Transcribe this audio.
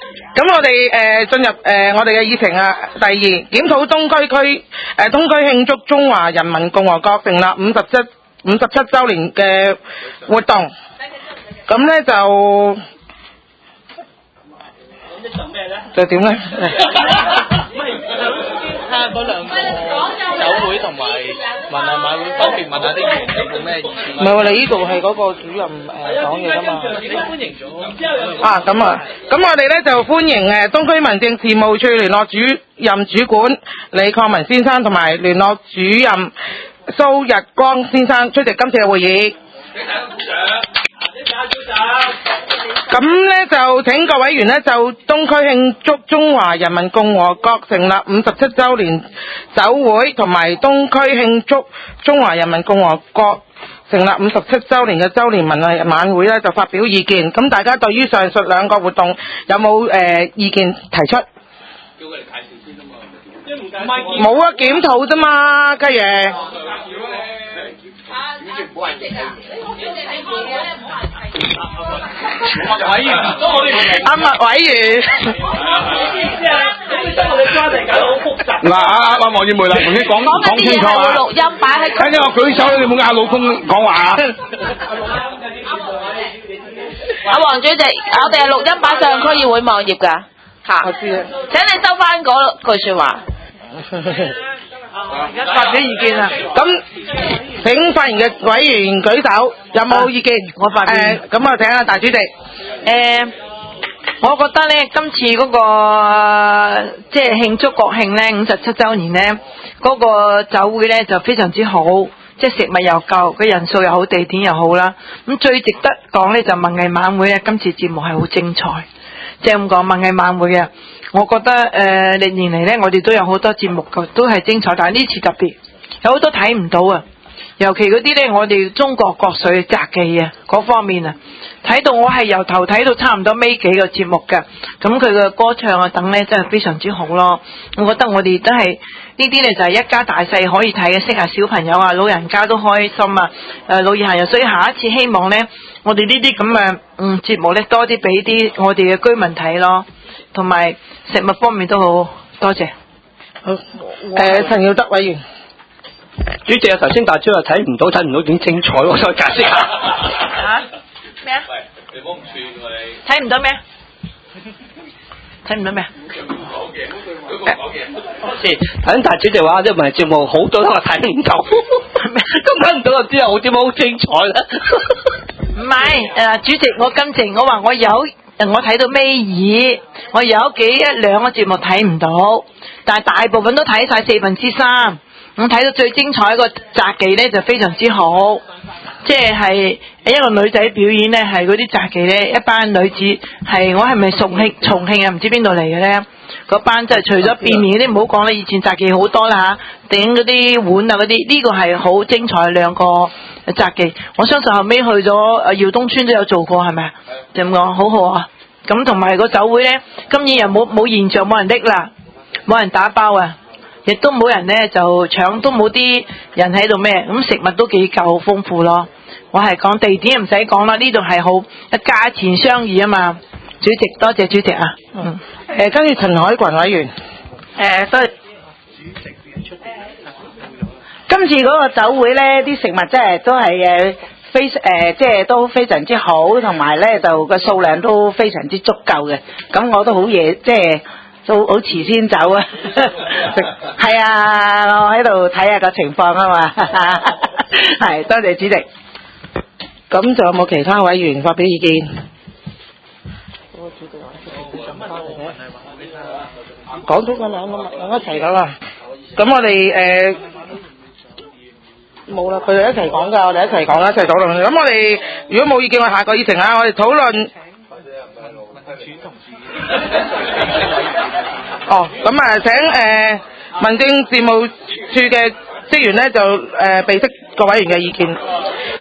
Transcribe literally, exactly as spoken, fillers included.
咁我哋誒進入誒我哋嘅議程啊，第二檢討東區區誒東區慶祝中華人民共和國成立五十七五十七週年嘅活動。咁咧就就點咧？ 睇下嗰兩個酒會同埋文藝晚會分別問下啲議員有冇咩意見。 唔係喎，你呢度係嗰個主任誒講嘢㗎嘛？ 歡迎咗。 啊，咁啊，咁我哋咧就歡迎誒東區民政事務處聯絡主任主管李抗文先生同埋聯絡主任蘇日光先生出席今次嘅會議。咁咧就請各委員咧就東區慶祝中華人民共和國成立五十七週年酒會同埋東區慶祝中華人民共和國成立五十七週年嘅週年文藝晚會咧就發表意見。咁大家對於上述兩個活動有冇誒、呃、意見提出？ 叫佢嚟介紹先啊嘛。 冇啊，檢討啫嘛，家爺。 委員， 阿麥委員。 嗱，阿阿黃燕梅啦，同你講講清楚啊！ 錄音擺喺。 跟住我舉手，你冇嗌老公講話啊！ 阿黃主席，我哋係錄音擺上區議會網頁㗎嚇。 我知啊。 請你收翻嗰句説話。 而家發表意見啊！咁請發言嘅委員舉手，有冇意見？ 我發表。 誒，咁啊，請阿大主席。 誒，我覺得咧，今次嗰個即係慶祝國慶咧五十七週年咧，嗰個酒會咧就非常之好，即係食物又夠，個人數又好，地點又好啦。咁最值得講咧就文藝晚會咧，今次節目係好精彩，即係咁講文藝晚會啊！我覺得誒歷年嚟咧，我哋都有好多節目嘅，都係精彩，但係呢次特別有好多睇唔到啊！尤其嗰啲咧，我哋中國國粹雜技啊，嗰方面啊，睇到我係由頭睇到差唔多尾幾個節目嘅，咁佢嘅歌唱啊等咧真係非常之好咯。我覺得我哋都係呢啲咧就係一家大細可以睇嘅，適合小朋友啊、老人家都開心啊，誒老人啊，所以下一次希望咧，我哋呢啲咁嘅嗯節目咧多啲俾啲我哋嘅居民睇咯，同埋食物方面都好，多謝。 好，誒陳耀德委員。 主席啊，頭先大超話睇唔到，睇唔到點精彩，我再解釋下。 嚇咩啊？ 喂，你唔好唔串喎你。 睇唔到咩？睇唔到咩？ 講嘅，嗰個講嘅。 是頭先大主席話啲文藝節目好多都話睇唔到，咁睇唔到就知我點解好精彩啦。 唔係誒，主席我更正，我話我有我睇到尾二，我有幾一兩個節目睇唔到，但係大部分都睇晒四分之三。我睇到最精彩個雜技咧就非常之好，即係一個女仔表演咧，係嗰啲雜技咧，一班女子係我係咪重慶重慶啊？唔知邊度嚟嘅咧？嗰班即係除咗變面嗰啲唔好講啦，以前雜技好多啦嚇，頂嗰啲碗啊嗰啲，呢個係好精彩兩個雜技。我相信後尾去咗誒耀東村都有做過係咪啊？就咁講，好好啊！咁同埋個酒會咧，今年又冇冇現象，冇人拎啦，冇人打包啊！亦都冇人咧就搶，都冇啲人喺度咩，咁食物都幾夠豐富咯。我係講地點唔使講啦，呢度係好價錢相宜啊嘛。主席，多謝主席啊。嗯。 誒，跟住陳海群委員。 誒，多謝。今次嗰個酒會咧，啲食物真係都係誒非誒，即係都非常之好，同埋咧就個數量都非常之足夠嘅。咁我都好夜，即係。都好遲先走啊！係啊，我喺度睇下個情況啊嘛。係，多謝主席。 咁仲有冇其他委員發表意見？講咗個兩個兩一齊講啊！咁我哋誒冇啦，佢哋一齊講㗎，我哋一齊講啦，一齊討論。咁我哋如果冇意見，我下個議程啊，我哋討論。哦，咁啊，請誒、呃、民政事務處嘅職員咧就誒備悉各委員嘅意見。